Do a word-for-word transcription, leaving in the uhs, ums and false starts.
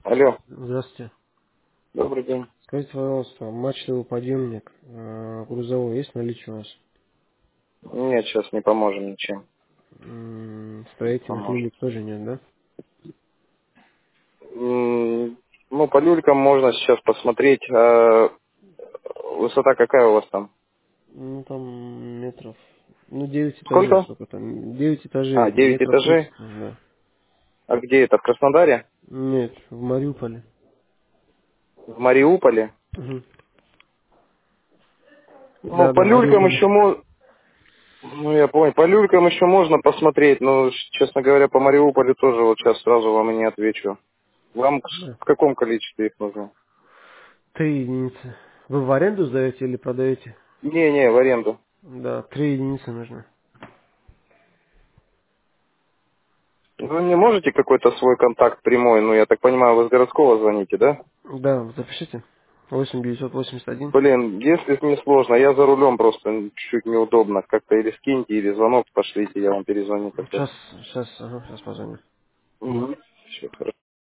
Алло, Здравствуйте. добрый день. Скажите, пожалуйста, мачтовый подъемник э, грузовой есть в наличии у вас? Нет, сейчас не поможем ничем. М, Не Строительных поможем. люлек тоже нет, да? М, Ну, по люлькам можно сейчас посмотреть. А высота какая у вас там? Ну, там метров... Ну, девять этажей, Сколько? сколько там? Девять А, этажей, девять метров этажей. тридцать, да. А где это? В Краснодаре? Нет, в Мариуполе. В Мариуполе? Мгм. Ну, Да, по да, люлькам Мариуполе. еще можно... Ну, я понял. По люлькам еще можно посмотреть, но, честно говоря, по Мариуполю тоже вот сейчас сразу вам и не отвечу. Вам Да. в каком количестве их нужно? Три единицы. Вы в аренду сдаете или продаете? Не-не, в аренду. Да, три единицы нужно. Вы мне можете какой-то свой контакт прямой? Ну, я так понимаю, вы с городского звоните, да? Да, запишите. восемь девятьсот восемьдесят один. Блин, если не сложно, я за рулем просто чуть неудобно. Как-то или скиньте, или звонок пошлите, я вам перезвоню тогда. Сейчас, сейчас, ага, сейчас позвоню. Угу. Все, хорошо.